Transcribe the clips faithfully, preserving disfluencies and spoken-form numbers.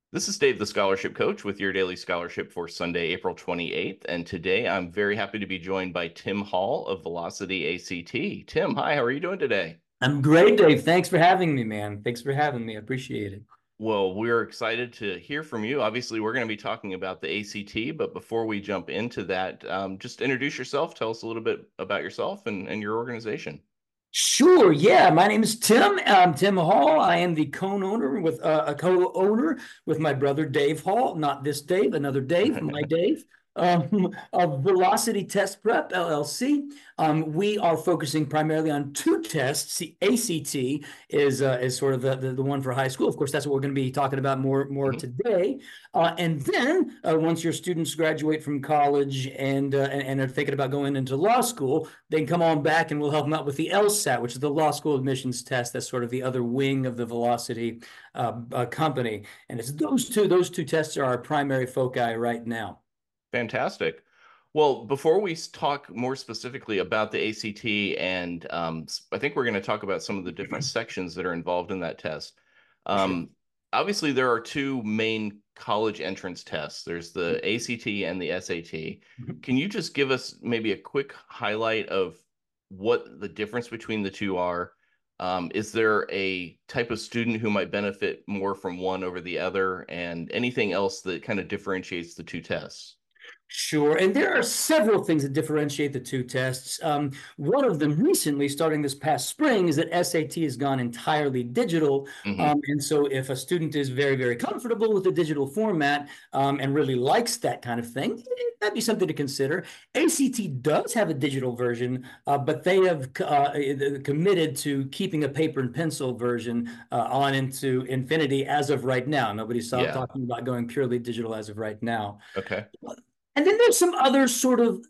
This is Dave, the Scholarship Coach, with your daily scholarship for Sunday, April twenty-eighth. And today I'm very happy to be joined by Tim Hall of Velocity A C T. Tim, hi, how are you doing today? I'm great, Dave. Thanks for having me, man. Thanks for having me. I appreciate it. Well, we're excited to hear from you. Obviously, we're going to be talking about the A C T, but before we jump into that, um, just introduce yourself. Tell us a little bit about yourself and, and your organization. Sure. Yeah. My name is Tim. I'm Tim Hall. I am the co-owner with uh, a co-owner with my brother Dave Hall. Not this Dave, another Dave, my Dave. Um, of Velocity Test Prep L L C. Um, we are focusing primarily on two tests. The A C T is uh, is sort of the, the, the one for high school. Of course, that's what we're going to be talking about more more Mhm. today. Uh, and then uh, once your students graduate from college and, uh, and and are thinking about going into law school, they can come on back and we'll help them out with the LSAT, which is the law school admissions test. That's sort of the other wing of the Velocity uh, uh, company. And it's those two. Those two tests are our primary foci right now. Fantastic. Well, before we s- talk more specifically about the A C T, and um, s- I think we're going to talk about some of the different sections that are involved in that test. For sure. Um, Obviously, there are two main college entrance tests. There's the A C T and the S A T. Can you just give us maybe a quick highlight of what the difference between the two are? Um, is there a type of student who might benefit more from one over the other, and anything else that kind of differentiates the two tests? Sure. And there are several things that differentiate the two tests. Um, one of them recently, starting this past spring, is that S A T has gone entirely digital. Hmm. Um, and so if a student is very, very comfortable with the digital format um, and really likes that kind of thing, that'd be something to consider. A C T does have a digital version, uh, but they have uh, committed to keeping a paper and pencil version uh, on into infinity as of right now. Nobody's Yeah. talking about going purely digital as of right now. Okay. And then there's some other sort of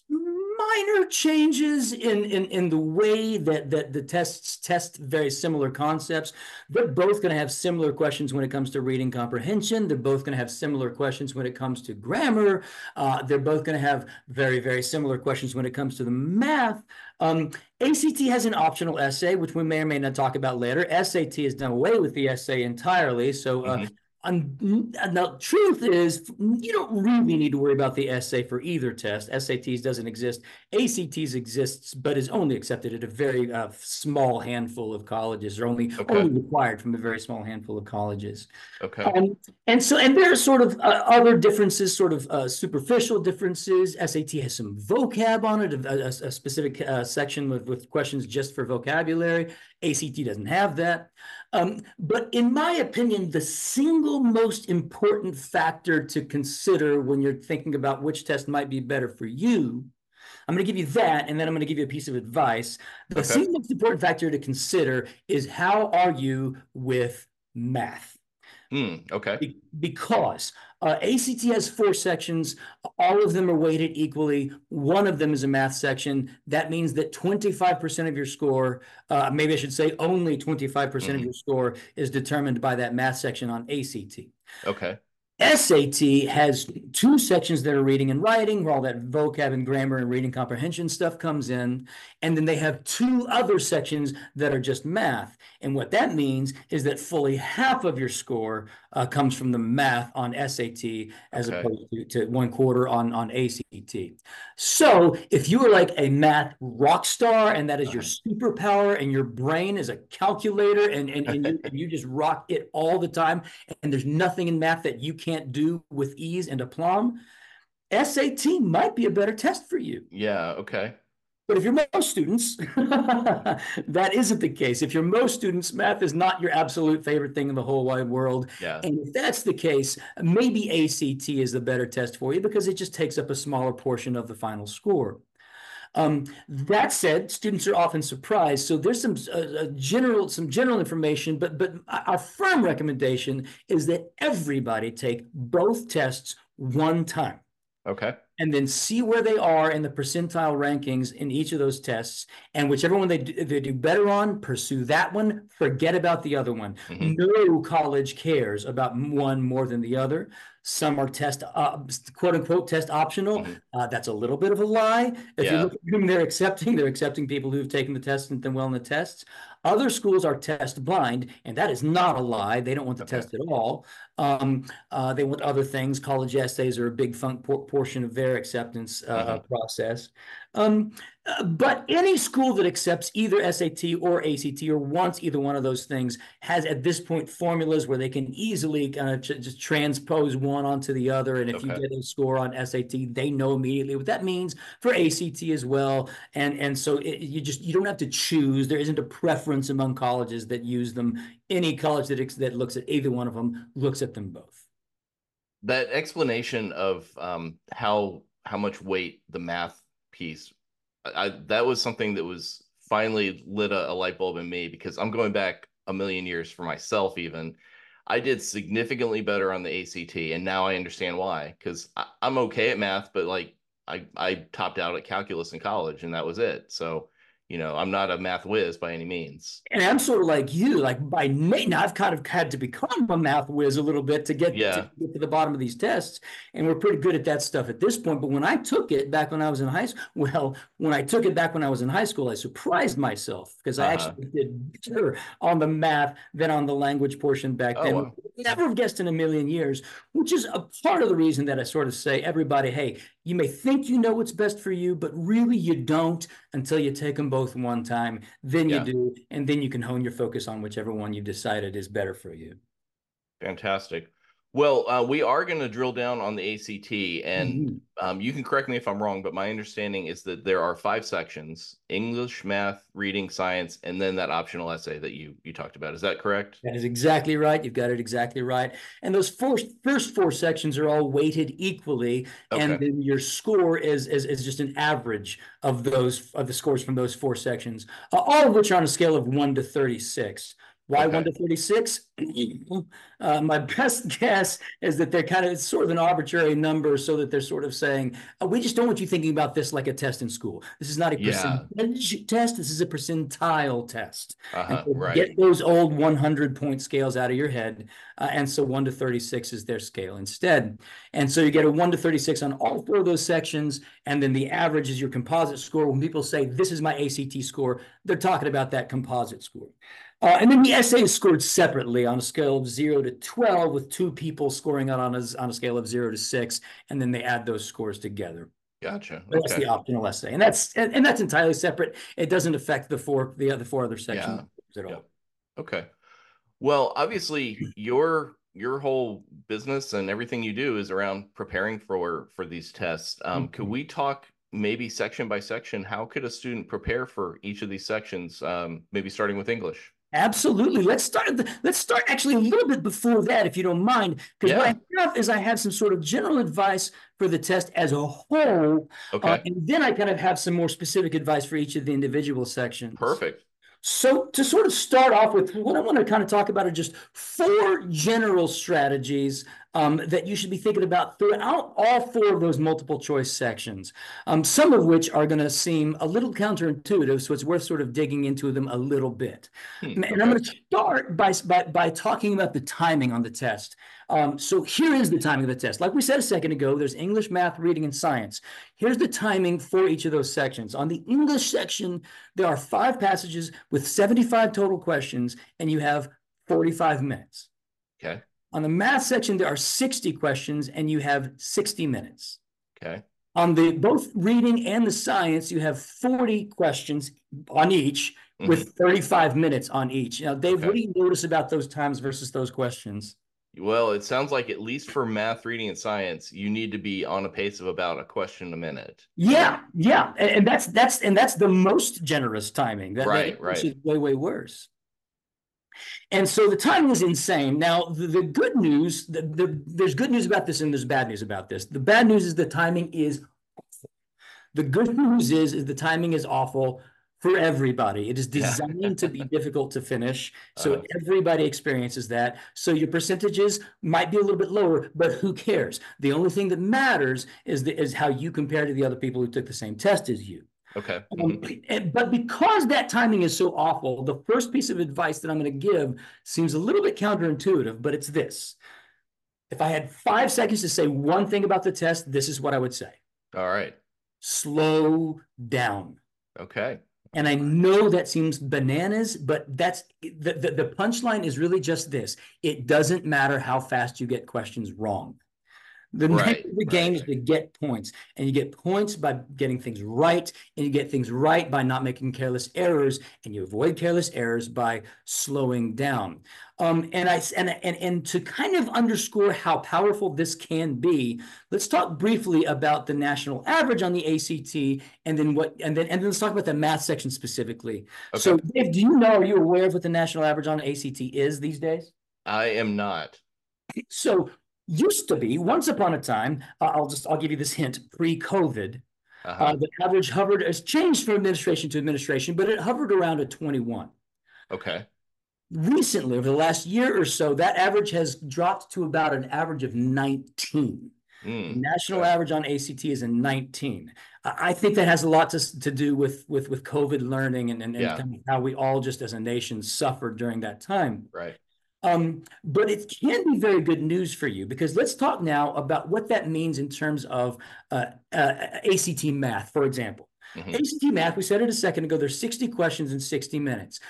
minor changes in, in, in the way that, that the tests test very similar concepts. They're both going to have similar questions when it comes to reading comprehension. They're both going to have similar questions when it comes to grammar. Uh, they're both going to have very, very similar questions when it comes to the math. Um, A C T has an optional essay, which we may or may not talk about later. S A T has done away with the essay entirely. So uh, Hmm. um, the truth is, you don't really need to worry about the essay for either test. S A Ts doesn't exist. A C Ts exists, but is only accepted at a very uh, small handful of colleges, or only Okay. only required from a very small handful of colleges. Okay. Um, and so, and there are sort of uh, other differences, sort of uh, superficial differences. S A T has some vocab on it, a, a, a specific uh, section with, with questions just for vocabulary. A C T doesn't have that. Um, but in my opinion, the single most important factor to consider when you're thinking about which test might be better for you, I'm going to give you that, and then I'm going to give you a piece of advice. The Okay. single most important factor to consider is how are you with math? Hmm. Okay. Be- because uh, A C T has four sections. All of them are weighted equally. One of them is a math section. That means that twenty-five percent of your score, uh, maybe I should say only twenty-five percent of Hmm. your score, is determined by that math section on A C T. Okay. S A T has two sections that are reading and writing, where all that vocab and grammar and reading comprehension stuff comes in. And then they have two other sections that are just math. And what that means is that fully half of your score uh, comes from the math on S A T as Okay. opposed to, to one quarter on, on A C T. So if you are like a math rock star and that is your Uh-huh. superpower and your brain is a calculator and, and, and, you, and you just rock it all the time, and there's nothing in math that you can't do with ease and aplomb, S A T might be a better test for you. Yeah. Okay. But if you're most students, that isn't the case. If you're most students, math is not your absolute favorite thing in the whole wide world. Yeah. And if that's the case, maybe A C T is the better test for you because it just takes up a smaller portion of the final score. Um, that said, students are often surprised. So there's some uh, general some general information, but but our firm recommendation is that everybody take both tests one time. Okay. and then see where they are in the percentile rankings in each of those tests. And whichever one they do, they do better on, pursue that one, forget about the other one. Mm-hmm. No college cares about one more than the other. Some are test, uh, quote unquote, test optional. Mm-hmm. Uh, that's a little bit of a lie. If Yeah. you look at whom they're accepting, they're accepting people who've taken the test and done well in the tests. Other schools are test blind, and that is not a lie. They don't want the Okay. test at all. Um, uh, they want other things. College essays are a big fun por portion of their acceptance uh, Mm-hmm. process. Um, uh, but any school that accepts either S A T or A C T or wants either one of those things has at this point formulas where they can easily kind of just transpose one onto the other. And if okay. you get a score on S A T, they know immediately what that means for A C T as well. And, and so it, you just, you don't have to choose. There isn't a preference among colleges that use them. Any college that, that looks at either one of them looks at them both. That explanation of um, how, how much weight the math piece, I, that was something that was finally lit a, a light bulb in me, because I'm going back a million years for myself. Even I did significantly better on the A C T, and now I understand why, because I'm okay at math, but like I, I topped out at calculus in college and that was it. So, you know, I'm not a math whiz by any means. And I'm sort of like you, like by name, I've kind of had to become a math whiz a little bit to get, yeah. to get to the bottom of these tests. And we're pretty good at that stuff at this point. But when I took it back when I was in high school, well, when I took it back when I was in high school, I surprised myself because I uh-huh. actually did better on the math than on the language portion back oh, then. wow. Never have guessed in a million years, which is a part of the reason that I sort of say, everybody, hey, you may think you know what's best for you, but really you don't until you take them both one time. Then yeah. you do, and then you can hone your focus on whichever one you decided is better for you. Fantastic. Well, uh, we are going to drill down on the A C T, and mm-hmm. um, you can correct me if I'm wrong, but my understanding is that there are five sections: English, math, reading, science, and then that optional essay that you you talked about. Is that correct? That is exactly right. You've got it exactly right. And those first first four sections are all weighted equally, okay. and then your score is, is is just an average of those of the scores from those four sections, uh, all of which are on a scale of one to thirty-six. Why okay. one to thirty-six? Uh, my best guess is that they're kind of, it's sort of an arbitrary number, so that they're sort of saying, oh, we just don't want you thinking about this like a test in school. This is not a yeah. percentage test. This is a percentile test. Uh-huh, so right. Get those old one hundred point scales out of your head. Uh, and so one to thirty-six is their scale instead. And so you get a one to thirty-six on all four of those sections. And then the average is your composite score. When people say, this is my A C T score, they're talking about that composite score. Uh, and then the essay is scored separately on a scale of zero to twelve, with two people scoring out on a, on a scale of zero to six, and then they add those scores together. Gotcha. Okay. That's the optional essay, and that's and, and that's entirely separate. It doesn't affect the four the other four other sections yeah. at all. Yeah. Okay. Well, obviously, your your whole business and everything you do is around preparing for for these tests. Um, mm-hmm. Could we talk maybe section by section? How could a student prepare for each of these sections? Um, maybe starting with English. Absolutely. Let's start. The, let's start actually a little bit before that, if you don't mind, because yeah. what I have is I have some sort of general advice for the test as a whole, okay. uh, and then I kind of have some more specific advice for each of the individual sections. Perfect. So to sort of start off with, what I want to kind of talk about are just four general strategies um, that you should be thinking about throughout all four of those multiple choice sections, um, some of which are going to seem a little counterintuitive, so it's worth sort of digging into them a little bit. Hmm, and okay. I'm going to start by, by, by talking about the timing on the test. Um, so here is the timing of the test. Like we said a second ago, there's English, math, reading, and science. Here's the timing for each of those sections. On the English section, there are five passages with seventy-five total questions, and you have forty-five minutes. Okay. On the math section, there are sixty questions, and you have sixty minutes. Okay. On the both reading and the science, you have forty questions on each, mm-hmm. with thirty-five minutes on each. Now, Dave, okay. what do you notice about those times versus those questions? Well, it sounds like at least for math, reading, and science, you need to be on a pace of about a question a minute. Yeah, yeah, and, and that's that's and that's the most generous timing. That, right, that right. Is way way worse. And so the timing is insane. Now, the, the good news, the, the, there's good news about this and there's bad news about this. The bad news is the timing is awful. The good news is, is the timing is awful for everybody. It is Yeah. designed to be difficult to finish. So Uh, everybody experiences that. So your percentages might be a little bit lower, but who cares? The only thing that matters is, the, is how you compare to the other people who took the same test as you. okay. Um, Mhm. and- but because that timing is so awful, the first piece of advice that I'm going to give seems a little bit counterintuitive, but it's this. If I had five seconds to say one thing about the test, this is what I would say. All right. Slow down. Okay. And I know that seems bananas, but that's the, the, the punchline is really just this. It doesn't matter how fast you get questions wrong. The name Right. of the Right. game is to get points, and you get points by getting things right, and you get things right by not making careless errors, and you avoid careless errors by slowing down. Um, and I and, and and to kind of underscore how powerful this can be, let's talk briefly about the national average on the A C T, and then what, and then and then let's talk about the math section specifically. Okay. So, Dave, do you know? Are you aware of what the national average on A C T is these days? I am not. So used to be once upon a time, uh, I'll just I'll give you this hint, pre-COVID, uh, Uh-huh. the average hovered, has changed from administration to administration, but it hovered around a twenty-one. Okay. Recently, over the last year or so, that average has dropped to about an average of nineteen. The Mm, national okay. average on A C T is a nineteen. I think that has a lot to, to do with, with, with COVID learning and, and, and Yeah. kind of how we all just as a nation suffered during that time. Right. Um, but it can be very good news for you, because let's talk now about what that means in terms of uh, uh, A C T math, for example. Hmm. A C T math, we said it a second ago, there's sixty questions in sixty minutes.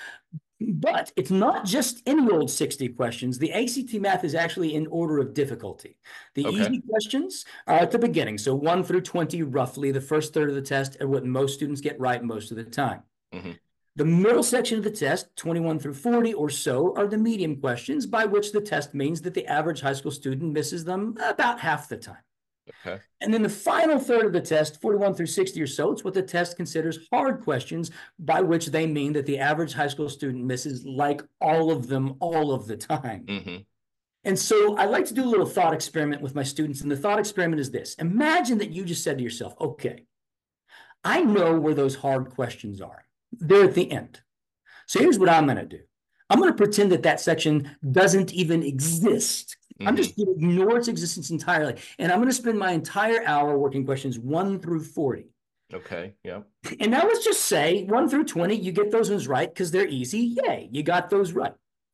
But it's not just any old sixty questions. The A C T math is actually in order of difficulty. The Okay. easy questions are at the beginning. So one through twenty, roughly, the first third of the test are what most students get right most of the time. Hmm. The middle section of the test, twenty-one through forty or so, are the medium questions, by which the test means that the average high school student misses them about half the time. Okay. And then the final third of the test, forty-one through sixty or so, it's what the test considers hard questions, by which they mean that the average high school student misses like all of them all of the time. Hmm. And so I like to do a little thought experiment with my students. And the thought experiment is this. Imagine that you just said to yourself, okay, I know where those hard questions are. They're at the end. So here's what I'm going to do. I'm going to pretend that that section doesn't even exist. I'm Hmm. just going to ignore its existence entirely. And I'm going to spend my entire hour working questions one through forty. Okay. Yeah. And now let's just say one through twenty, you get those ones right because they're easy. Yay, you got those right.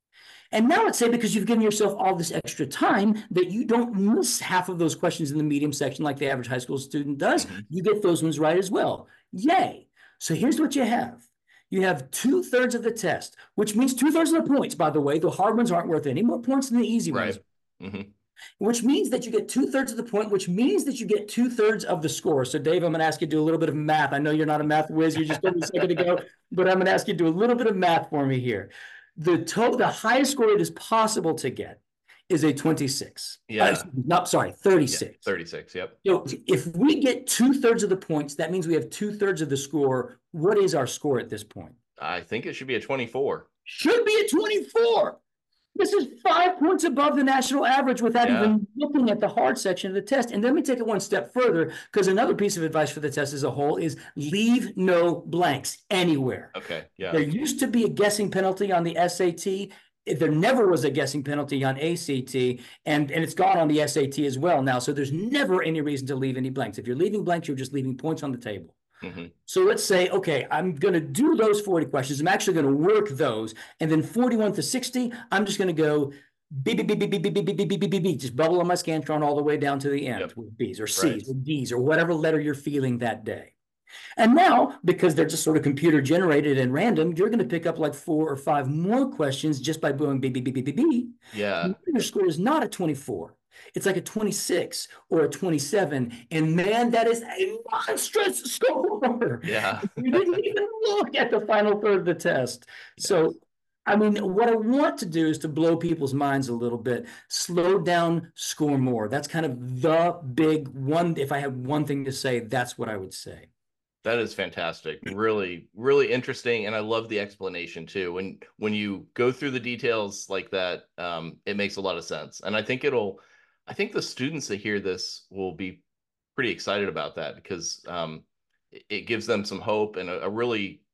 And now let's say, because you've given yourself all this extra time, that you don't miss half of those questions in the medium section like the average high school student does, Hmm. you get those ones right as well. Yay. So here's what you have. You have two thirds of the test, which means two thirds of the points, by the way. The hard ones aren't worth any more points than the easy Right. ones, Hmm. which means that you get two thirds of the point, which means that you get two thirds of the score. So, Dave, I'm going to ask you to do a little bit of math. I know you're not a math whiz. You just told me a second ago, but I'm going to ask you to do a little bit of math for me here. The total, the highest score it is possible to get is a twenty-six. Yeah. Uh, no, sorry, Yeah. thirty-six. thirty-six. Yep. So if we get two thirds of the points, that means we have two thirds of the score. What is our score at this point? I think it should be a twenty-four. Should be a twenty-four. This is five points above the national average without Yeah. even looking at the hard section of the test. And let me take it one step further, because another piece of advice for the test as a whole is leave no blanks anywhere. Okay. Yeah. There used to be a guessing penalty on the S A T. There never was a guessing penalty on A C T, and, and it's gone on the S A T as well now. So there's never any reason to leave any blanks. If you're leaving blanks, you're just leaving points on the table. Hmm. So let's say, okay, I'm going to do those forty questions. I'm actually going to work those. And then forty-one to sixty, I'm just going to go beep, beep, beep, beep, beep, beep, beep, beep, beep, beep, beep, beep, just bubble on my Scantron all the way down to the end Yep. with B's or C's Right. or D's or whatever letter you're feeling that day. And now, because they're just sort of computer generated and random, you're going to pick up like four or five more questions just by doing beep, beep, beep, beep, beep, beep. Yeah. Your score is not a twenty-four. It's like a twenty-six or a twenty-seven. And man, that is a monstrous score. Yeah. You didn't even look at the final third of the test. So, I mean, what I want to do is to blow people's minds a little bit. Slow down, score more. That's kind of the big one. If I had one thing to say, that's what I would say. That is fantastic. Really, really interesting. And I love the explanation too. When when you go through the details like that, um, it makes a lot of sense. And I think it'll, I think the students that hear this will be pretty excited about that, because um, it, it gives them some hope and a, a really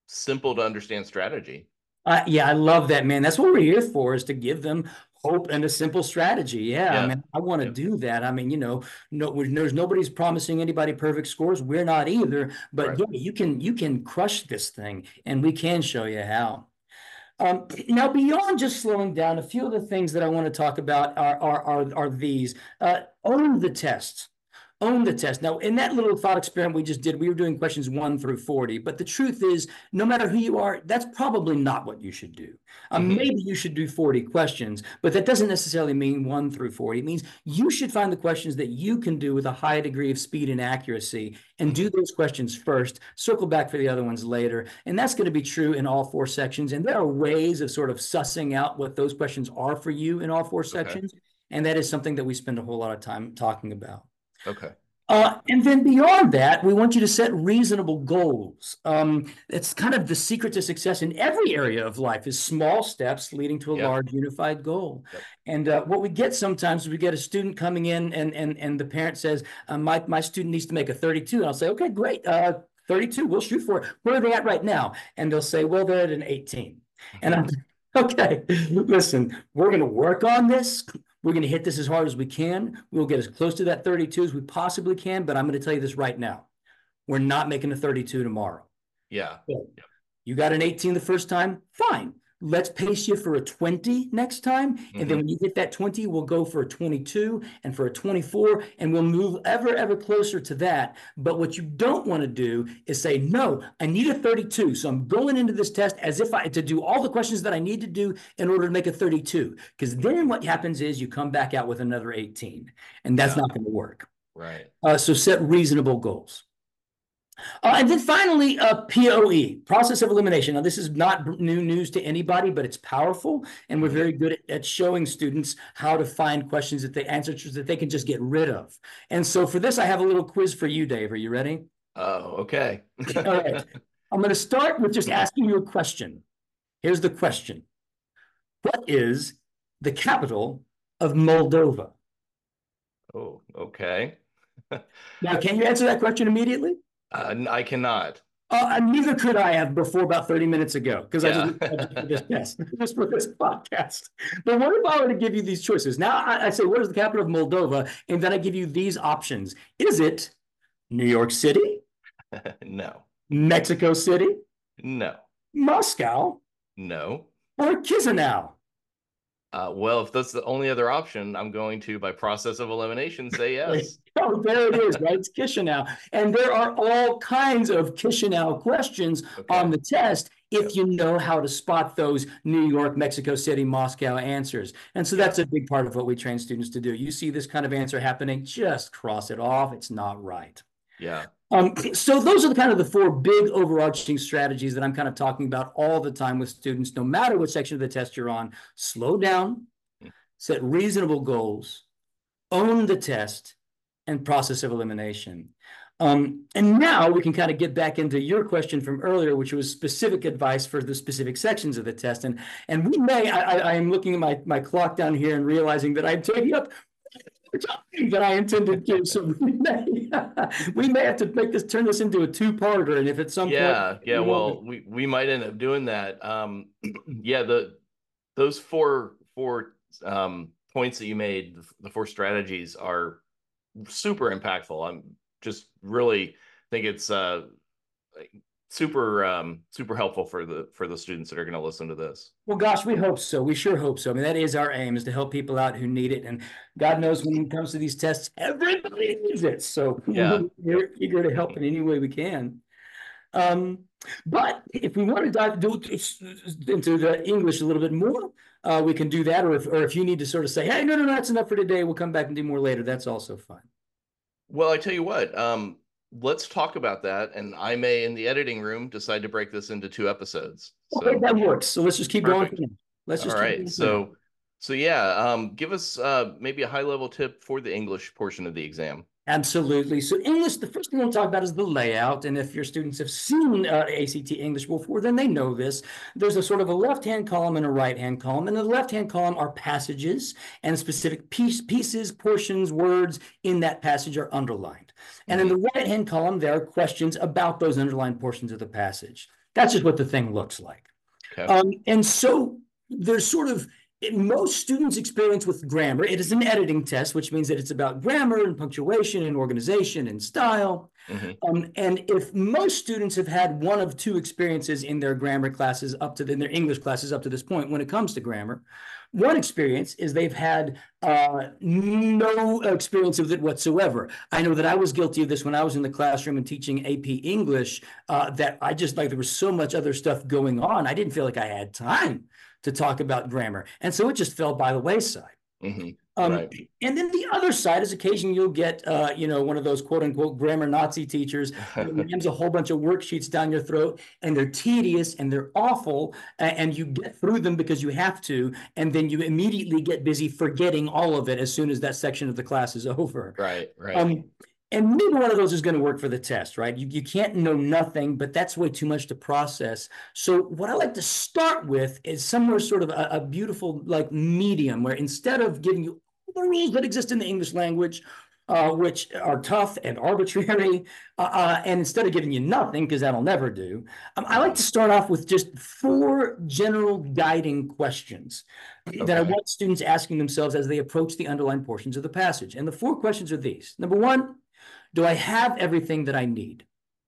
simple to understand strategy. Uh, yeah, I love that, man. That's what we're here for, is to give them hope and a simple strategy. Yeah, I Yeah. mean, I want to Yeah. do that. I mean, you know, no, there's nobody's promising anybody perfect scores. We're not either. But Right. yeah, you can you can crush this thing, and we can show you how. Um, now, beyond just slowing down, a few of the things that I want to talk about are are are, are these. Uh, own the test. Own the test. Now, in that little thought experiment we just did, we were doing questions one through forty. But the truth is, no matter who you are, that's probably not what you should do. Um, Hmm. maybe you should do forty questions, but that doesn't necessarily mean one through forty. It means you should find the questions that you can do with a high degree of speed and accuracy and Hmm. do those questions first, circle back for the other ones later. And that's going to be true in all four sections. And there are ways of sort of sussing out what those questions are for you in all four Okay. sections. And that is something that we spend a whole lot of time talking about. Okay. Uh, and then beyond that, we want you to set reasonable goals. Um, it's kind of the secret to success in every area of life is small steps leading to a Yeah. large unified goal. Yep. And uh, what we get sometimes is we get a student coming in and and and the parent says, uh, my, my student needs to make a thirty-two. And I'll say, okay, great, uh, thirty-two, we'll shoot for it. Where are they at right now? And they'll say, well, they're at an eighteen. And I'm okay, listen, we're going to work on this. We're going to hit this as hard as we can. We'll get as close to that thirty-two as we possibly can. But I'm going to tell you this right now. We're not making a thirty-two tomorrow. Yeah. So, you got an eighteen the first time? Fine. Let's pace you for a twenty next time. Mm-hmm. And then when you hit that twenty, we'll go for a twenty-two and for a twenty-four, and we'll move ever, ever closer to that. But what you don't want to do is say, no, I need a thirty-two. So I'm going into this test as if I to do all the questions that I need to do in order to make a thirty-two. Because then what happens is you come back out with another eighteen, and that's Yeah. not going to work. Right. Uh, so set reasonable goals. Uh, and then finally, uh, P O E, process of elimination. Now, this is not new news to anybody, but it's powerful. And we're very good at, at showing students how to find questions that they answers that they can just get rid of. And so for this, I have a little quiz for you, Dave. Are you ready? Oh, okay. All right. I'm going to start with just asking you a question. Here's the question. What is the capital of Moldova? Oh, okay. Now, can you answer that question immediately? Uh, I cannot. Uh, neither could I have before about thirty minutes ago, because Yeah. I just, I just did this test, just for this podcast. But what if I were to give you these choices? Now I, I say, what is the capital of Moldova? And then I give you these options. Is it New York City, No. Mexico City, No. Moscow, No. or Chisinau? Uh, well, if that's the only other option, I'm going to, by process of elimination, say yes. Oh, there it is, right? It's Chisinau. And there are all kinds of Chisinau questions Okay. on the test if you know how to spot those New York, Mexico City, Moscow answers. And so that's a big part of what we train students to do. You see this kind of answer happening, just cross it off. It's not right. Yeah. Um, so those are the kind of the four big overarching strategies that I'm kind of talking about all the time with students, no matter what section of the test you're on. Slow down, set reasonable goals, own the test, and process of elimination. Um, and now we can kind of get back into your question from earlier, which was specific advice for the specific sections of the test. And, and we may, I, I am looking at my, my clock down here and realizing that I'm taking up that I intended to. So we may, we may have to make this, turn this into a two-parter. And if at some Yeah. point, Yeah. you Well, know, we, we might end up doing that. Um, yeah. The, those four, four, um, points that you made, the four strategies are super impactful. I'm just really think it's, uh, super, um, super helpful for the, for the students that are going to listen to this. well, gosh, we hope so. We sure hope so. I mean, that is our aim, is to help people out who need it. And God knows when it comes to these tests, everybody needs it. So Yeah. we're eager to help in any way we can. Um, but if we want to dive do, into the English a little bit more, uh, we can do that. Or if, or if you need to sort of say, hey, no, no, no, that's enough for today, we'll come back and do more later. That's also fine. Well, I tell you what, um, let's talk about that. And I may, in the editing room, decide to break this into two episodes. So. Okay, that works. So let's just keep Perfect. going. Let's just All keep right. going. So, so yeah, um, give us uh, maybe a high level tip for the English portion of the exam. Absolutely. So English, the first thing we'll talk about is the layout. And if your students have seen uh, A C T English before, then they know this. There's a sort of a left-hand column and a right-hand column. And in the left-hand column are passages, and specific piece, pieces, portions, words in that passage are underlined. And in the right-hand column, there are questions about those underlined portions of the passage. That's just what the thing looks like. Okay. Um, and so there's sort of, in most students' experience with grammar, it is an editing test, which means that it's about grammar and punctuation and organization and style. Mm-hmm. Um, and if most students have had one of two experiences in their grammar classes up to the, in their English classes up to this point, when it comes to grammar, one experience is they've had uh, no experience of it whatsoever. I know that I was guilty of this when I was in the classroom and teaching A P English, uh, that I just, like, there was so much other stuff going on. I didn't feel like I had time to talk about grammar. And so it just fell by the wayside. Mm-hmm. Um, right. And then the other side is occasionally you'll get, uh, you know, one of those quote unquote grammar Nazi teachers that rams a whole bunch of worksheets down your throat, and they're tedious and they're awful, and you get through them because you have to, and then you immediately get busy forgetting all of it as soon as that section of the class is over. Right, right. Um, and neither one of those is going to work for the test, right? You, you can't know nothing, but that's way too much to process. So what I like to start with is somewhere sort of a, a beautiful, like, medium, where instead of giving you the rules that exist in the English language, uh, which are tough and arbitrary, uh, uh, and instead of giving you nothing, because that'll never do, um, I like to start off with just four general guiding questions okay. that I want students asking themselves as they approach the underlined portions of the passage. And the four questions are these. Number one, do I have everything that I need?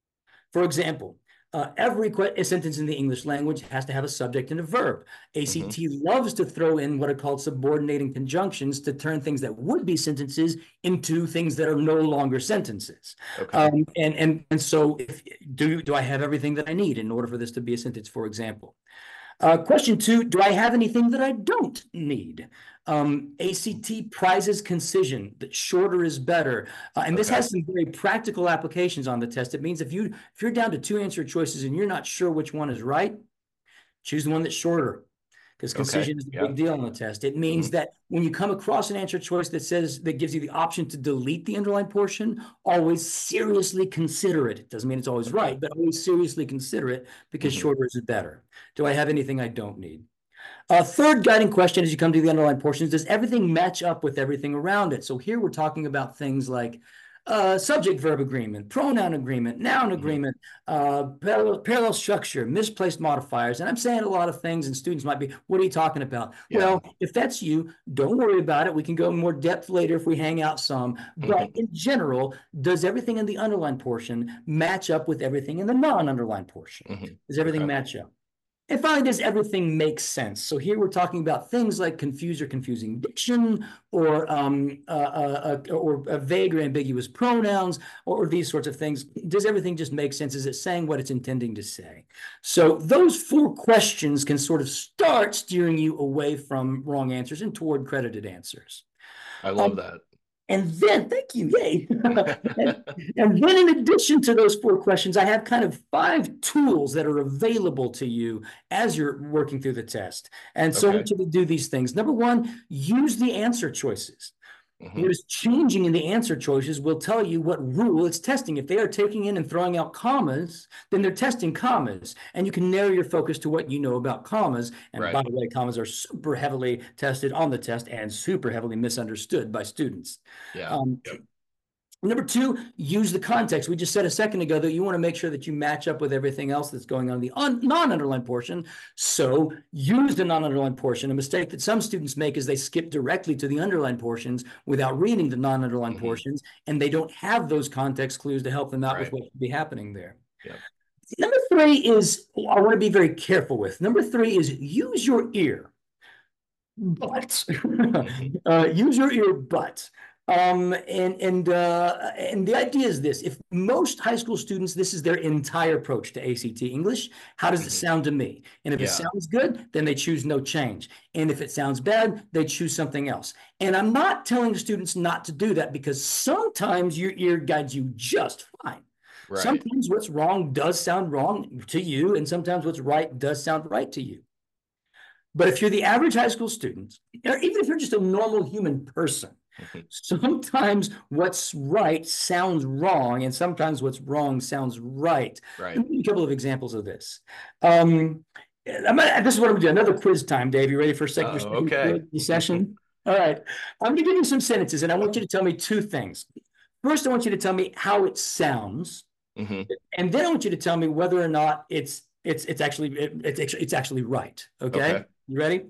For example, uh, every sentence in the English language has to have a subject and a verb. A C T mm-hmm. loves to throw in what are called subordinating conjunctions to turn things that would be sentences into things that are no longer sentences. Okay. Um, and, and, and so if, do, do I have everything that I need in order for this to be a sentence, for example? Uh, question two, do I have anything that I don't need? Um, A C T prizes concision, that shorter is better. Uh, and this okay. has some very practical applications on the test. It means if, you, if you're down to two answer choices and you're not sure which one is right, choose the one that's shorter, because concision okay. is a yeah. big deal on the test. It means mm-hmm. that when you come across an answer choice that says, that gives you the option to delete the underlined portion, always seriously consider it. It doesn't mean it's always okay. right, but always seriously consider it, because mm-hmm. shorter is better. Do I have anything I don't need? Uh, third guiding question as you come to the underlined portions, does everything match up with everything around it? So here we're talking about things like uh, subject-verb agreement, pronoun agreement, noun mm-hmm. agreement, uh, parallel, parallel structure, misplaced modifiers. And I'm saying a lot of things, and students might be, what are you talking about? Yeah. Well, if that's you, don't worry about it. We can go in more depth later if we hang out some. But mm-hmm. in general, does everything in the underlined portion match up with everything in the non-underlined portion? Mm-hmm. Does everything okay. match up? And finally, does everything make sense? So here we're talking about things like confused or confusing diction, or um, uh, uh, uh, or uh, vague or ambiguous pronouns, or, or these sorts of things. Does everything just make sense? Is it saying what it's intending to say? So those four questions can sort of start steering you away from wrong answers and toward credited answers. I love um, that. And then, thank you, yay. and, and then in addition to those four questions, I have kind of five tools that are available to you as you're working through the test. And so okay. I want you to do these things. Number one, use the answer choices. Mm-hmm. What is changing in the answer choices will tell you what rule it's testing. If they are taking in and throwing out commas, then they're testing commas. And you can narrow your focus to what you know about commas. And right. by the way, commas are super heavily tested on the test and super heavily misunderstood by students. Yeah. Um, yep. Number two, use the context. We just said a second ago that you want to make sure that you match up with everything else that's going on in the un non-underlined portion. So use the non-underlined portion. A mistake that some students make is they skip directly to the underlined portions without reading the non-underlined mm-hmm. portions, and they don't have those context clues to help them out right. with what could be happening there. Yep. Number three is, I want to be very careful with. Number three is use your ear, but, uh, use your ear, but. Um, and, and, uh, and the idea is this: if most high school students, this is their entire approach to A C T English, how does it sound to me? And if yeah. it sounds good, then they choose no change. And if it sounds bad, they choose something else. And I'm not telling students not to do that, because sometimes your ear guides you just fine. Right. Sometimes what's wrong does sound wrong to you, and sometimes what's right does sound right to you. But if you're the average high school student, or even if you're just a normal human person, sometimes what's right sounds wrong, and sometimes what's wrong sounds right. Right. Let me give you a couple of examples of this. Um, I'm gonna, this is what I'm going to do. Another quiz time, Dave. You ready for a second? Uh, okay. Session? All right. I'm going to give you some sentences, and I want you to tell me two things. First, I want you to tell me how it sounds. Mm-hmm. And then I want you to tell me whether or not it's It's it's actually it, it's actually it's actually right. Okay, Okay. you ready?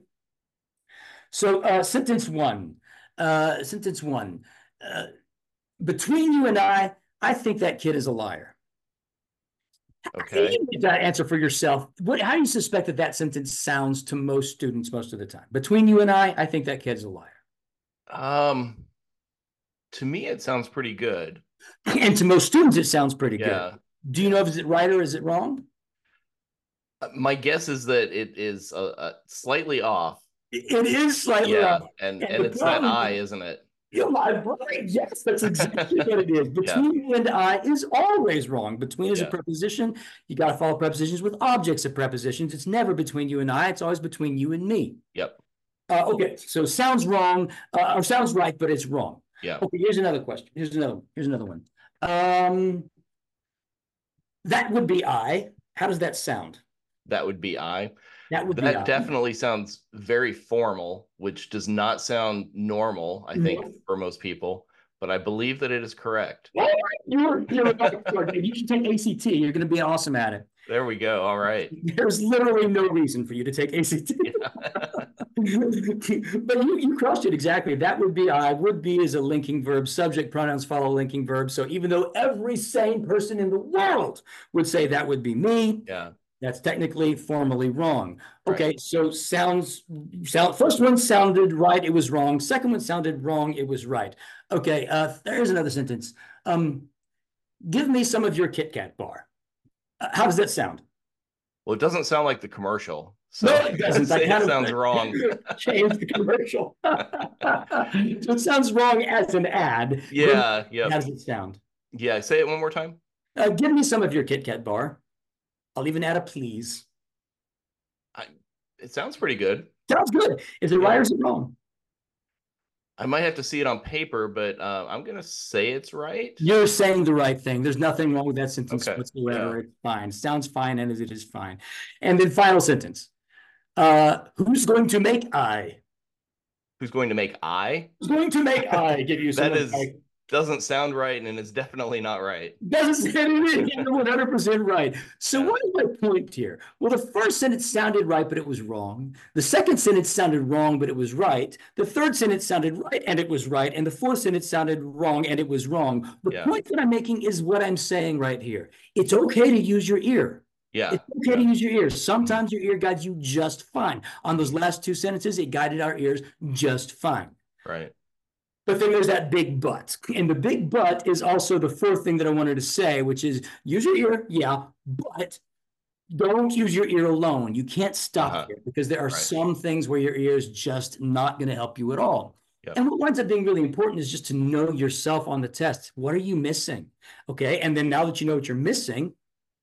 So uh, sentence one, uh, sentence one. Uh, between you and I, I think that kid is a liar. Okay. You need to answer for yourself. What? How do you suspect that that sentence sounds to most students most of the time? Between you and I, I think that kid is a liar. Um, to me, it sounds pretty good. And to most students, it sounds pretty good. Yeah. Do you know Yeah. if it's right or is it wrong? Uh, My guess is that it is uh, uh, slightly off. It is slightly Yeah, off. and And and the it's that problem I, is, isn't it? you're my brain. Yes, that's exactly what it is. Yeah. Between you and I is always wrong. Between is a Yeah. preposition. You got to follow prepositions with objects of prepositions. It's never between you and I. It's always between you and me. Yep. Uh, okay, so sounds wrong, uh, or sounds right, but it's wrong. Yeah. Okay, here's another question. Here's another. Here's another one. Um, that would be I. How does that sound? That would be I. That would be That I. definitely sounds very formal, which does not sound normal, I think, No. for most people, but I believe that it is correct. All right, you're you're right. You should take A C T. You're going to be awesome at it. There we go. All right. There's literally no reason for you to take A C T. Yeah. But you, you crushed it exactly. That would be I. Would be is a linking verb. Subject pronouns follow linking verbs. So even though every sane person in the world would say that would be me, Yeah. that's technically formally wrong. Okay, Right. so sounds sound first one sounded right, it was wrong. Second one sounded wrong, it was right. Okay, uh, there's another sentence. Um, give me some of your Kit Kat bar. Uh, how does that sound? Well, it doesn't sound like the commercial, so No, it doesn't. say I kind it of sounds wrong. changed the commercial. So it sounds wrong as an ad. Yeah. How Yep. does it sound? Yeah. Say it one more time. Uh, give me some of your Kit Kat bar. I'll even add a please. I, it sounds pretty good. Sounds good. Is it right Yeah. or is it wrong? I might have to see it on paper, but uh, I'm gonna say it's right. You're saying the right thing. There's nothing wrong with that sentence Okay. whatsoever. Yeah. It's fine. Sounds fine, and it is fine. And then final sentence. Uh, who's going to make I? Who's going to make I? Who's going to make I give you some That is advice? doesn't sound right, and it's definitely not right. Doesn't say anything. You're one hundred percent right. So Yeah. what is my point here? Well, the first sentence sounded right, but it was wrong. The second sentence sounded wrong, but it was right. The third sentence sounded right, and it was right. And the fourth sentence sounded wrong, and it was wrong. The Yeah. point that I'm making is what I'm saying right here. It's okay to use your ear. Yeah. It's okay to Yeah. use your ears. Sometimes your ear guides you just fine. On those last two sentences, it guided our ears just fine. Right. But then there's that big but. And the big but is also the fourth thing that I wanted to say, which is use your ear, yeah, but don't use your ear alone. You can't stop Uh-huh. there because there are Right. some things where your ear is just not going to help you at all. Yep. And what winds up being really important is just to know yourself on the test. What are you missing? Okay. And then now that you know what you're missing,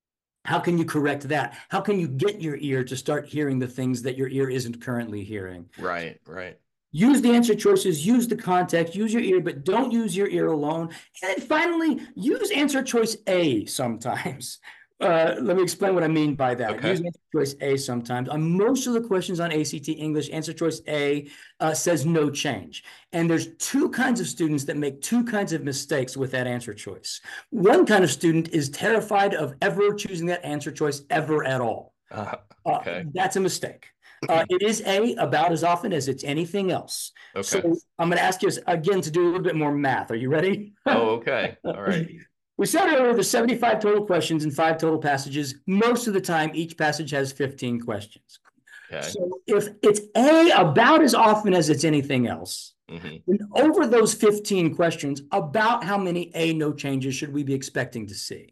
how can you correct that? How can you get your ear to start hearing the things that your ear isn't currently hearing? Right. Right. Use the answer choices, use the context, use your ear, but don't use your ear alone. And then finally, use answer choice A sometimes. Uh, let me explain what I mean by that. Okay. Use answer choice A sometimes. On most of the questions on A C T English, answer choice A uh, says no change. And there's two kinds of students that make two kinds of mistakes with that answer choice. One kind of student is terrified of ever choosing that answer choice ever at all. Uh, Uh, okay. that's a mistake. Uh, it is A about as often as it's anything else. Okay. So I'm going to ask you again to do a little bit more math. Are you ready? Oh, okay. All right. We said earlier there's seventy-five total questions and five total passages. Most of the time, each passage has fifteen questions. Okay. So if it's A about as often as it's anything else, Mhm. then over those fifteen questions, about how many A no changes should we be expecting to see?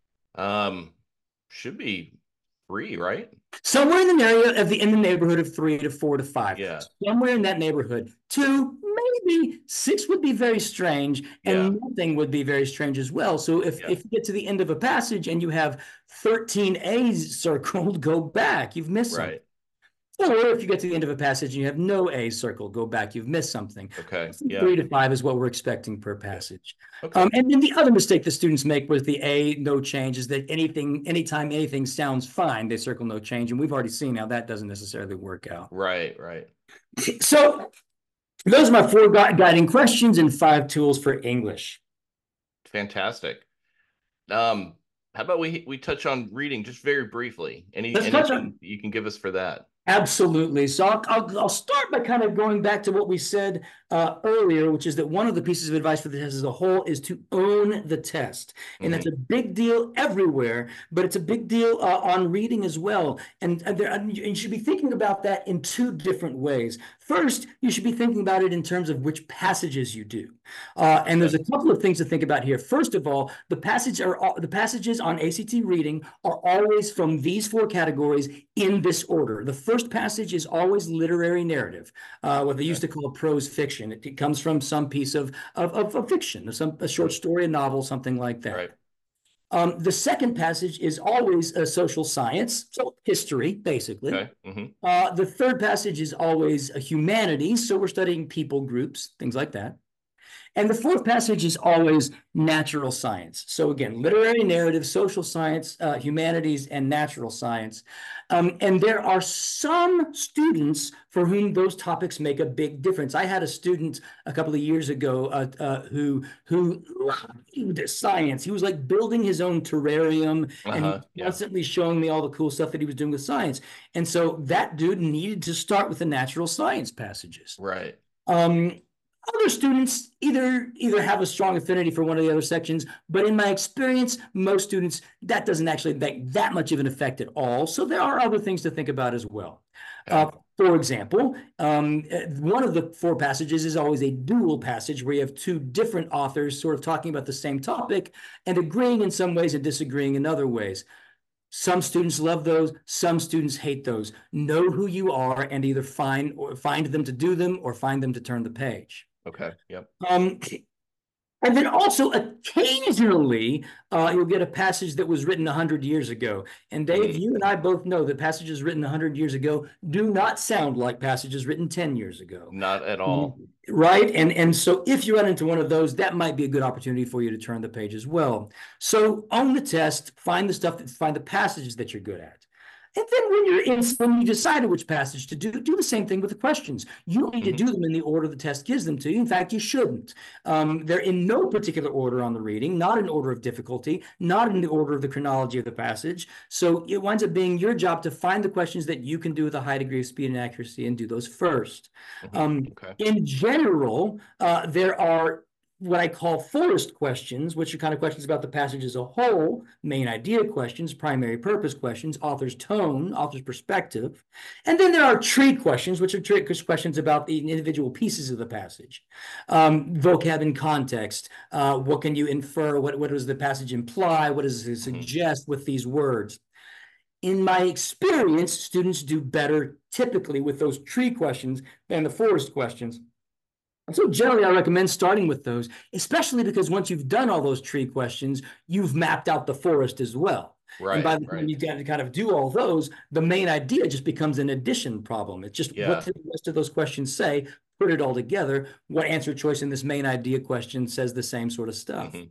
Um, should be three, right? Somewhere in the area of the in the neighborhood of three to four to five. Yeah. Somewhere in that neighborhood. Two, maybe six would be very strange, and Yeah. nothing would be very strange as well. So if, Yeah. if you get to the end of a passage and you have thirteen A's circled, go back. You've missed something. Right. Or if you get to the end of a passage and you have no A's circled, go back. You've missed something. Okay. Three Yeah. to five is what we're expecting per passage. Okay. Um, and then the other mistake the students make with the A, no change, is that anything, anytime anything sounds fine, they circle no change. And we've already seen how that doesn't necessarily work out. Right. Right. So those are my four gu- guiding questions and five tools for English. Fantastic. Um, How about we we touch on reading just very briefly? Any Let's touch anything on. you can give us for that? Absolutely. So I'll, I'll, I'll start by kind of going back to what we said uh, earlier, which is that one of the pieces of advice for the test as a whole is to own the test. And that's Mm-hmm. a big deal everywhere, but it's a big deal uh, on reading as well. And, and, there, and you should be thinking about that in two different ways. First, you should be thinking about it in terms of which passages you do. Uh, and there's a couple of things to think about here. First of all, the passage are all, the passages on A C T reading are always from these four categories in this order. The first passage is always literary narrative, uh, what they used to call prose fiction. It, it comes from some piece of, of, of, of fiction, some, a short story, a novel, something like that. Right. Um, the second passage is always a social science, so history, basically. Okay. Mm-hmm. Uh, the third passage is always a humanities, so we're studying people groups, things like that. And the fourth passage is always natural science. So again, literary narrative, social science, uh, humanities, and natural science. Um, and there are some students for whom those topics make a big difference. I had a student a couple of years ago uh, uh, who who loved science. He was like building his own terrarium, and he Uh-huh. was Yeah. constantly showing me all the cool stuff that he was doing with science. And so that dude needed to start with the natural science passages. Right. Um, Other students either either have a strong affinity for one of the other sections, but in my experience, most students, that doesn't actually make that much of an effect at all. So there are other things to think about as well. Okay. Uh, for example, um, one of the four passages is always a dual passage where you have two different authors sort of talking about the same topic and agreeing in some ways and disagreeing in other ways. Some students love those, some students hate those. Know who you are and either find or find them to do them or find them to turn the page. Okay. Yep. Um, and then also occasionally uh, you'll get a passage that was written one hundred years ago. And Dave, Mm. you and I both know that passages written one hundred years ago do not sound like passages written ten years ago. Not at all. Right. And, and so if you run into one of those, that might be a good opportunity for you to turn the page as well. So own the test, find the stuff, that, find the passages that you're good at. And then when you're in, when you decide which passage to do, do the same thing with the questions. You don't need Mm-hmm. to do them in the order the test gives them to you. In fact, you shouldn't. Um, they're in no particular order on the reading, not in order of difficulty, not in the order of the chronology of the passage. So it winds up being your job to find the questions that you can do with a high degree of speed and accuracy and do those first. Mm-hmm. Um, Okay. in general, uh, there are what I call forest questions, which are kind of questions about the passage as a whole, main idea questions, primary purpose questions, author's tone, author's perspective. And then there are tree questions, which are tree questions about the individual pieces of the passage. Um, vocab and context, uh, what can you infer, what, what does the passage imply, what does it suggest with these words? In my experience, students do better typically with those tree questions than the forest questions. And so generally, I recommend starting with those, especially because once you've done all those tree questions, you've mapped out the forest as well. Right. And by the right. time you get to kind of do all those, the main idea just becomes an addition problem. It's just Yeah. what do the rest of those questions say? Put it all together. What answer choice in this main idea question says the same sort of stuff? Mm-hmm.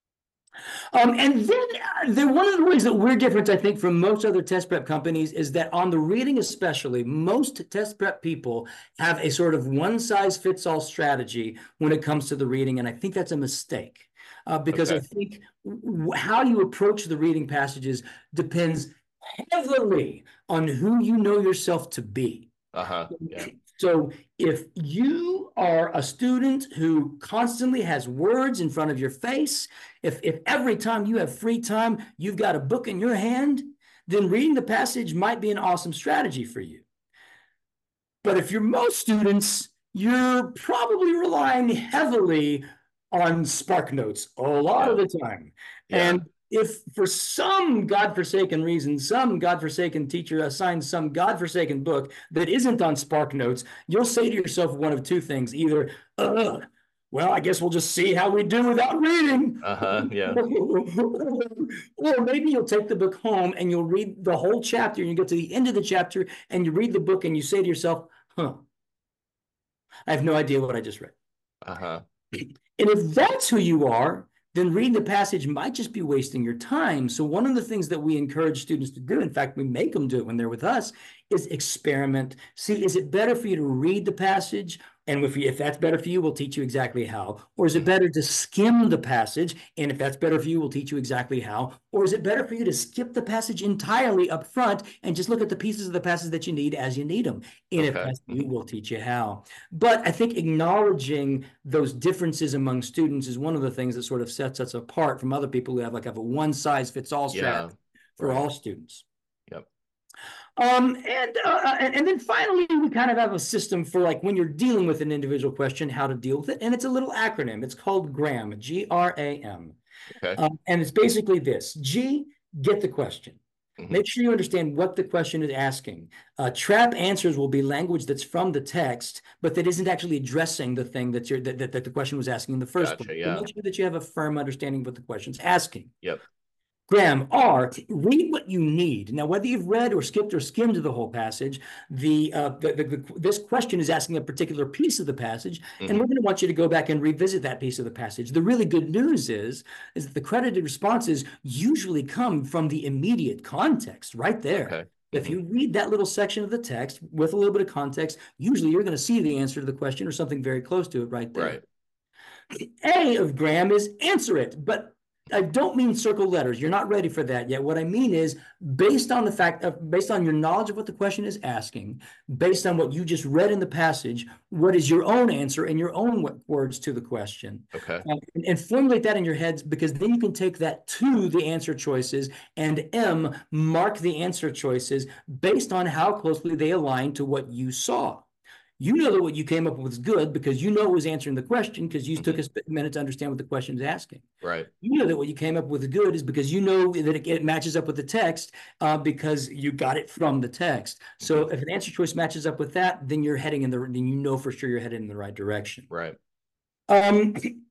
Um, and then uh, there, one of the ways that we're different, I think, from most other test prep companies is that on the reading especially, most test prep people have a sort of one-size-fits-all strategy when it comes to the reading, and I think that's a mistake. Uh, because Okay. I think how you approach the reading passages depends heavily on who you know yourself to be. Uh-huh. Yeah. So if you are a student who constantly has words in front of your face, if, if every time you have free time, you've got a book in your hand, then reading the passage might be an awesome strategy for you. But if you're most students, you're probably relying heavily on SparkNotes a lot Yeah. of the time. Yeah. And if for some godforsaken reason, some godforsaken teacher assigns some godforsaken book that isn't on SparkNotes, you'll say to yourself one of two things. Either, uh, well, I guess we'll just see how we do without reading. Uh-huh. Yeah. Or maybe you'll take the book home and you'll read the whole chapter and you get to the end of the chapter and you read the book and you say to yourself, huh, I have no idea what I just read. Uh-huh. And if that's who you are, then reading the passage might just be wasting your time. So one of the things that we encourage students to do, in fact, we make them do it when they're with us, is experiment. See, is it better for you to read the passage And if, you, if that's better for you, we'll teach you exactly how. Or is it better to skim the passage? And if that's better for you, we'll teach you exactly how. Or is it better for you to skip the passage entirely up front and just look at the pieces of the passage that you need as you need them? And if Okay. that's you, we'll teach you how. But I think acknowledging those differences among students is one of the things that sort of sets us apart from other people who have like have a one-size-fits-all strategy Yeah. for Right. all students. Yep. Um, and, uh, and, and then finally, we kind of have a system for like when you're dealing with an individual question, how to deal with it. And it's a little acronym. It's called GRAM, G R A M. Okay. Um, and it's basically this. G, get the question. Mm-hmm. Make sure you understand what the question is asking. Uh, trap answers will be language that's from the text, but that isn't actually addressing the thing that, you're, that, that, that the question was asking in the first Gotcha, place. yeah. So make sure that you have a firm understanding of what the question's asking. Yep. Graham, R, read what you need. Now, whether you've read or skipped or skimmed the whole passage, the, uh, the, the, the this question is asking a particular piece of the passage, mm-hmm. and we're going to want you to go back and revisit that piece of the passage. The really good news is, is that the credited responses usually come from the immediate context right there. Okay. If mm-hmm. you read that little section of the text with a little bit of context, usually you're going to see the answer to the question or something very close to it right there. Right. A of Graham is answer it, but I don't mean circle letters. You're not ready for that yet. What I mean is based on the fact of, based on your knowledge of what the question is asking, based on what you just read in the passage, what is your own answer in your own words to the question? Okay. Um, and, and formulate that in your heads, because then you can take that to the answer choices, and M, mark the answer choices based on how closely they align to what you saw. You know that what you came up with is good because you know it was answering the question, because you mm-hmm. took a minute to understand what the question is asking. Right. You know that what you came up with is good is because you know that it, it matches up with the text uh, because you got it from the text. So mm-hmm. if an answer choice matches up with that, then you're heading in the, then you know for sure you're headed in the right direction. Right. Um,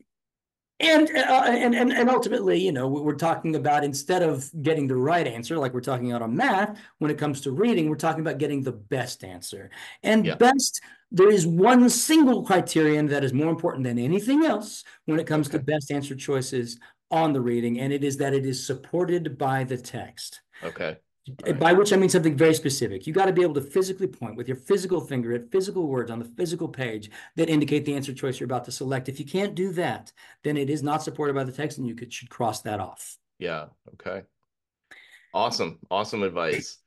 And, uh, and and and ultimately, you know, we're talking about, instead of getting the right answer, like we're talking about on math, when it comes to reading, we're talking about getting the best answer. And yeah. best, there is one single criterion that is more important than anything else when it comes okay. to best answer choices on the reading, and it is that it is supported by the text. Okay. Right. By which I mean something very specific. You got to be able to physically point with your physical finger at physical words on the physical page that indicate the answer choice you're about to select. If you can't do that, then it is not supported by the text, and you could, should cross that off. Yeah. Okay. Awesome. Awesome advice.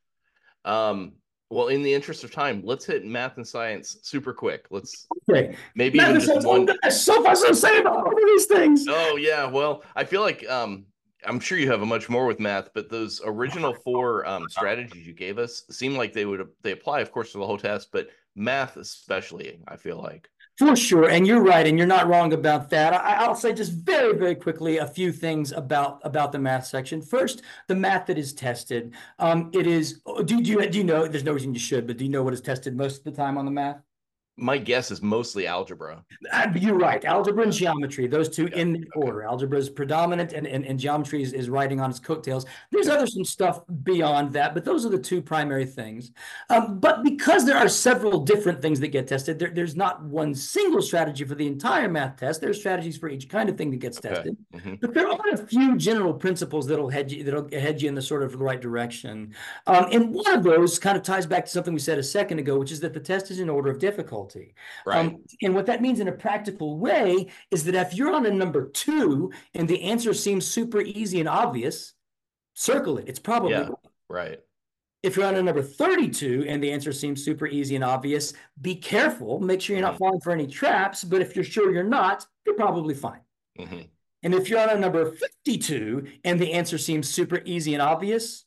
Um, well, in the interest of time, let's hit math and science super quick. Let's okay. maybe math even just one. Oh, so much to say about all of these things. Oh yeah. Well, I feel like um. I'm sure you have a much more with math, but those original four um, strategies you gave us seem like they would they apply, of course, to the whole test, but math especially, I feel like. For sure, and you're right, and you're not wrong about that. I, I'll say just very, very quickly a few things about about the math section. First, the math that is tested. Um, it is. Do, do you do you know? There's no reason you should, but do you know what is tested most of the time on the math? My guess is mostly algebra. Uh, you're right. Algebra and geometry, those two yeah. in okay. order. Algebra is predominant, and, and, and geometry is, is riding on its coattails. There's other some stuff beyond that, but those are the two primary things. Um, but because there are several different things that get tested, there, there's not one single strategy for the entire math test. There's strategies for each kind of thing that gets okay. tested. Mm-hmm. But there are a few general principles that'll head you, that'll head you in the sort of right direction. Um, and one of those kind of ties back to something we said a second ago, which is that the test is in order of difficulty. Right. Um, and what that means in a practical way is that if you're on a number two and the answer seems super easy and obvious, circle it. It's probably yeah, right. If you're on a number thirty-two and the answer seems super easy and obvious, be careful. Make sure you're not mm-hmm. falling for any traps. But if you're sure you're not, you're probably fine. Mm-hmm. And if you're on a number fifty-two and the answer seems super easy and obvious,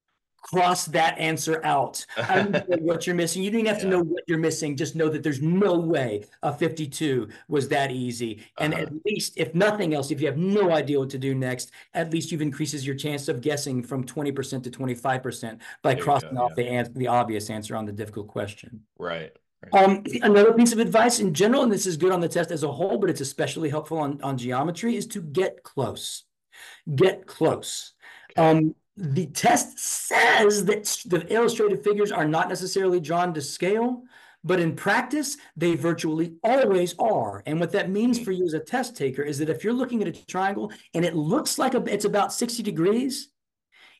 cross that answer out. I don't know what you're missing. You don't even have yeah. to know what you're missing. Just know that there's no way a fifty-two was that easy. And uh-huh. at least, if nothing else, if you have no idea what to do next, at least you've increases your chance of guessing from twenty percent to twenty-five percent by there crossing go, off yeah. the, answer, the obvious answer on the difficult question. Right. right. Um, another piece of advice in general, and this is good on the test as a whole, but it's especially helpful on, on geometry, is to get close. Get close. Okay. Um, The test says that the illustrated figures are not necessarily drawn to scale, but in practice, they virtually always are. And what that means for you as a test taker is that if you're looking at a triangle and it looks like a, it's about sixty degrees,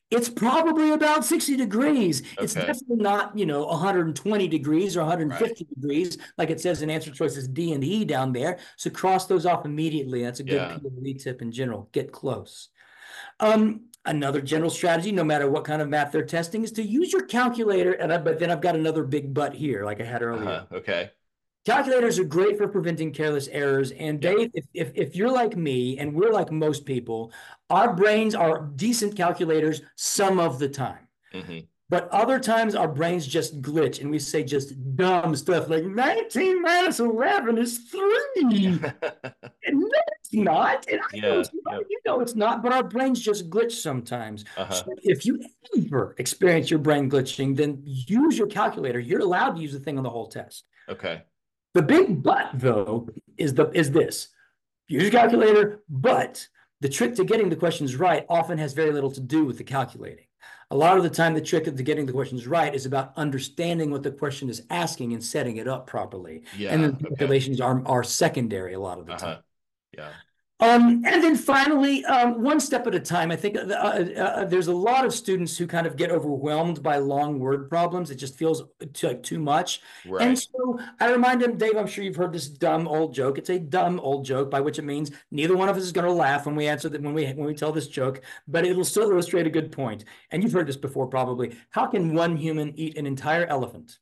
It's probably about sixty degrees. It's Okay. definitely not, you know, one hundred twenty degrees or Right. one hundred fifty degrees, like it says in answer choices D and E down there. So cross those off immediately. That's a good Yeah. P O V tip in general. Get close. Um, another general strategy, no matter what kind of math they're testing, is to use your calculator. And I, but then I've got another big but here, like I had earlier. Uh-huh. Okay. Calculators are great for preventing careless errors. And Yep. Dave, if, if, if you're like me and we're like most people, our brains are decent calculators some of the time. Hmm. But other times our brains just glitch and we say just dumb stuff like nineteen minus eleven is three. And no, it's not. And I know Yeah. it's not. Yep. You know it's not. But our brains just glitch sometimes. Uh-huh. So if you ever experience your brain glitching, then use your calculator. You're allowed to use the thing on the whole test. Okay. The big but, though, is the is this. Use your calculator, but the trick to getting the questions right often has very little to do with the calculating. A lot of the time, the trick to getting the questions right is about understanding what the question is asking and setting it up properly. And Yeah. then the Okay. calculations are, are secondary a lot of the time. Uh-huh. Yeah. Um, and then finally, um, one step at a time, I think uh, uh, there's a lot of students who kind of get overwhelmed by long word problems. It just feels too, too much. And Right. so I remind them, Dave, I'm sure you've heard this dumb old joke. It's a dumb old joke, by which it means neither one of us is going to laugh when we answer that when we when we tell this joke, but it'll still illustrate a good point. And you've heard this before, probably. How can one human eat an entire elephant?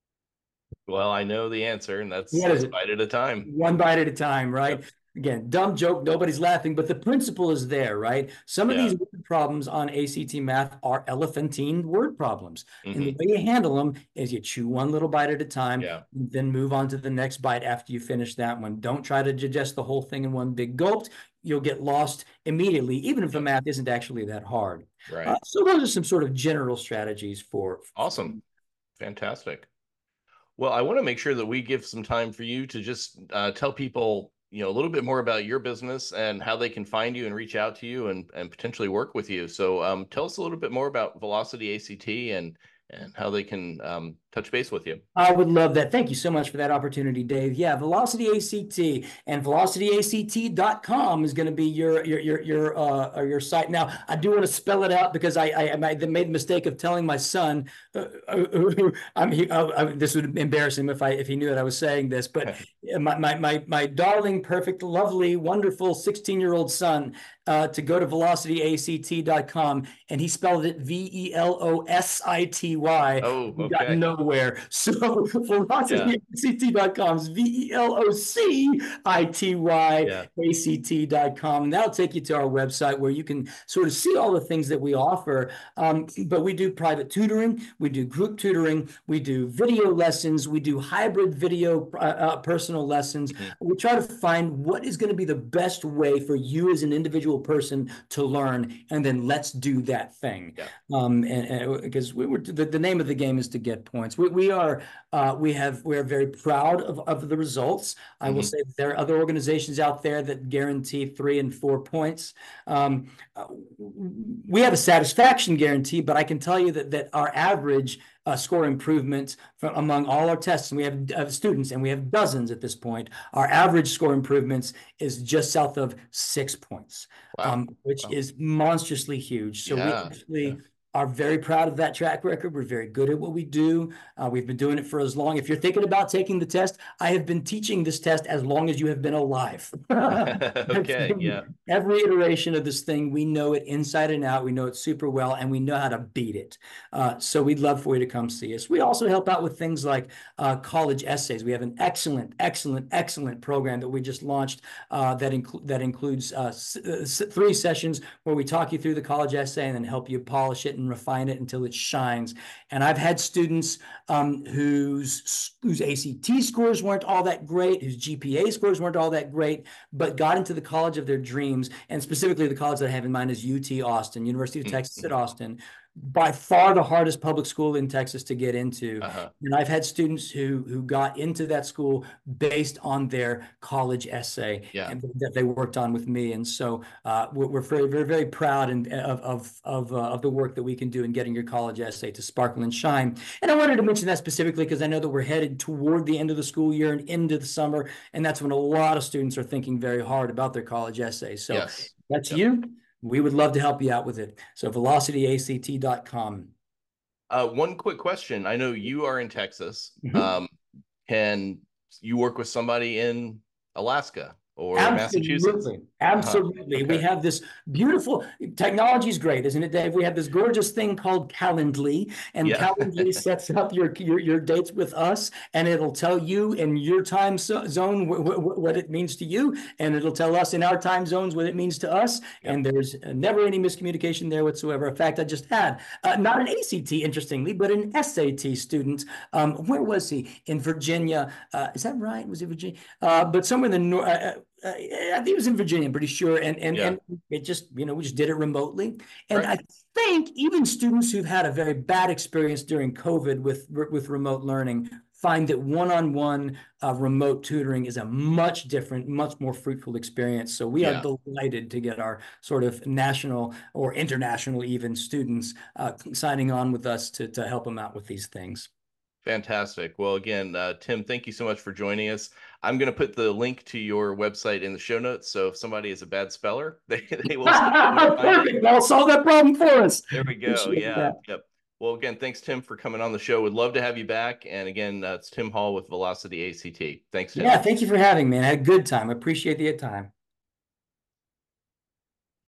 Well, I know the answer, and that's What is that's it? bite at a time. One bite at a time, right? Yep. Again, dumb joke, nobody's laughing, but the principle is there, right? Some of Yeah. these word problems on A C T math are elephantine word problems. And the Hmm. way you handle them is you chew one little bite at a time, Yeah. then move on to the next bite after you finish that one. Don't try to digest the whole thing in one big gulp. You'll get lost immediately, even if the Yep. math isn't actually that hard. Uh, Right. so those are some sort of general strategies for. Awesome. Fantastic. Well, I want to make sure that we give some time for you to just uh, tell people, you know, a little bit more about your business and how they can find you and reach out to you and, and potentially work with you. So um, tell us a little bit more about Velocity A C T and and how they can um, touch base with you. I would love that. Thank you so much for that opportunity, Dave. Yeah, Velocity A C T and velocity A C T dot com is going to be your your your your uh your site. Now, I do want to spell it out because I I, I made the mistake of telling my son. Uh, uh, I'm he, uh, I, this would embarrass him if I if he knew that I was saying this. But my my my my darling, perfect, lovely, wonderful sixteen year old son uh, to go to velocity A C T dot com, and he spelled it V E L O S I T Y. Oh, We got okay. nowhere. So velocity A C T dot com's V E L O C I T Y Yeah. A C T dot com. And that'll take you to our website where you can sort of see all the things that we offer. Um, but we do private tutoring, we do group tutoring, we do video lessons, we do hybrid video uh, uh, personal lessons. Mhm. We try to find what is going to be the best way for you as an individual person to learn, and then let's do that thing. Yeah. Um, and because we were the, the name of the game is to get points. We, we are uh, we have we are very proud of, of the results. I will Mhm. say that there are other organizations out there that guarantee three and four points. Um, uh, we have a satisfaction guarantee, but I can tell you that that our average uh, score improvement from among all our tests, and we have uh, students, and we have dozens at this point. Our average score improvements is just south of six points, Wow. um, which Wow. is monstrously huge. So we Yeah. actually Yeah. are very proud of that track record. We're very good at what we do. Uh, we've been doing it for as long. If you're thinking about taking the test, I have been teaching this test as long as you have been alive. Okay. Yeah. Every iteration of this thing, we know it inside and out. We know it super well, and we know how to beat it. Uh, so we'd love for you to come see us. We also help out with things like uh, college essays. We have an excellent, excellent, excellent program that we just launched uh, that, incl that includes uh, three sessions where we talk you through the college essay and then help you polish it and refine it until it shines. And I've had students um, whose whose A C T scores weren't all that great, whose G P A scores weren't all that great, but got into the college of their dreams. And specifically, the college that I have in mind is U T Austin, University of Texas at Austin. By far the hardest public school in Texas to get into. Uh-huh. And I've had students who who got into that school based on their college essay Yeah. and that they worked on with me. And so uh, we're, we're very, very, very proud and, of, of, of, uh, of the work that we can do in getting your college essay to sparkle and shine. And I wanted to mention that specifically because I know that we're headed toward the end of the school year and into the summer. And that's when a lot of students are thinking very hard about their college essay. So Yes. that's Yep. you. We would love to help you out with it. So velocity A C T dot com. Uh, one quick question. I know you are in Texas. Mhm. Um, can you work with somebody in Alaska or Massachusetts? Absolutely. Uh-huh. Absolutely. We Okay. have this beautiful technology is great, isn't it, Dave? We have this gorgeous thing called Calendly, and Yeah. Calendly sets up your, your your dates with us, and it'll tell you in your time so zone wh wh what it means to you, and it'll tell us in our time zones what it means to us. Yep. And there's never any miscommunication there whatsoever. In fact, I just had uh, not an A C T, interestingly, but an S A T student. Um, where was he? In Virginia. Uh, is that right? Was it Virginia? Uh, but somewhere in the north. Uh, uh, I think it was in Virginia, I'm pretty sure. And and Yeah. and it just, you know, we just did it remotely. And Right. I think even students who've had a very bad experience during COVID with with remote learning find that one-on-one uh, remote tutoring is a much different, much more fruitful experience. So we Yeah. are delighted to get our sort of national or international even students uh, signing on with us to to help them out with these things. Fantastic. Well, again, uh, Tim, thank you so much for joining us. I'm going to put the link to your website in the show notes. So if somebody is a bad speller, they, they will still be able to find Perfect. it. That'll solve that problem for us. There we go. Appreciate Yeah. that. Yep. Well, again, thanks, Tim, for coming on the show. Would love to have you back. And again, uh, it's Tim Hall with Velocity A C T. Thanks, Tim. Yeah, thank you for having me. I had a good time. I appreciate the time.